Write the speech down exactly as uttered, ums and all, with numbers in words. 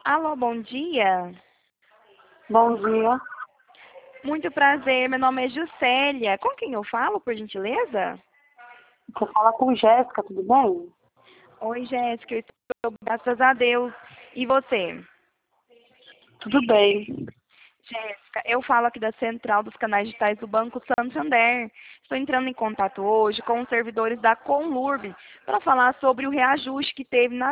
Alô, bom dia. Bom dia. Muito prazer, meu nome é Juscelia. Com quem eu falo, por gentileza? Você fala com Jéssica, tudo bem? Oi, Jéssica, eu estou graças a Deus. E você? Tudo bem. Jéssica, eu falo aqui da Central dos Canais Digitais do Banco Santander. Estou entrando em contato hoje com os servidores da Conlurb para falar sobre o reajuste que teve na